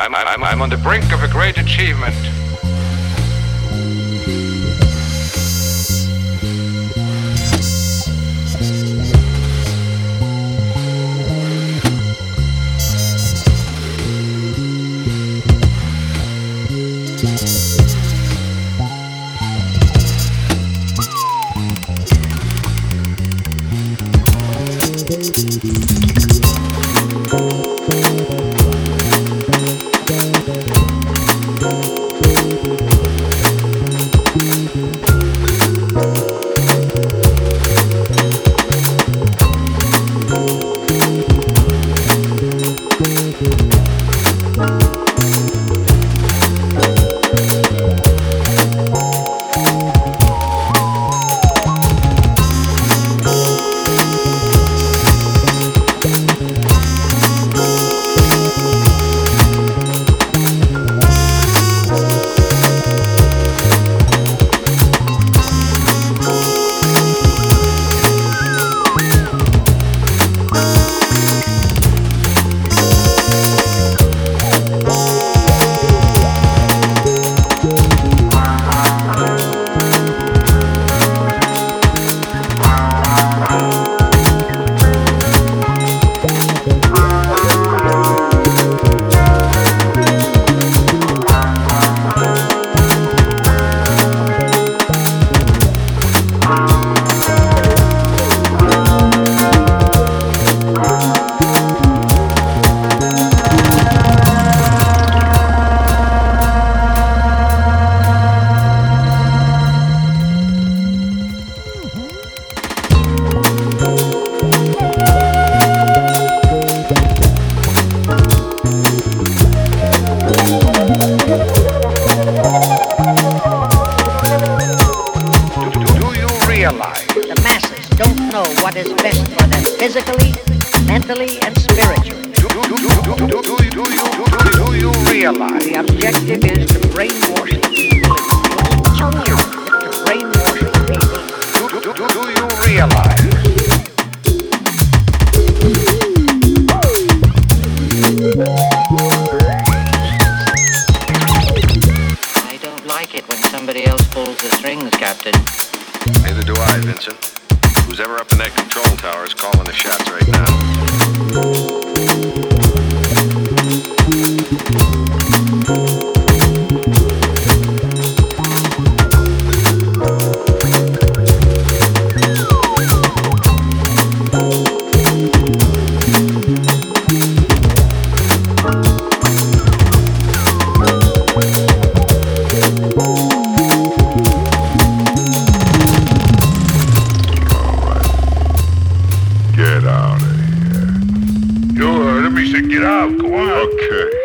I'm on the brink of a great achievement. The masses don't know what is best for them physically, mentally, and spiritually. Do you realize? The objective is to brainwash the people. To brainwash the people. Do you realize? I don't like it when somebody else pulls the strings, Captain. Neither do I, Vincent. Who's ever up in that control tower is calling the shots right now. Get out of here. You heard him. He said, get out. Go on. Okay.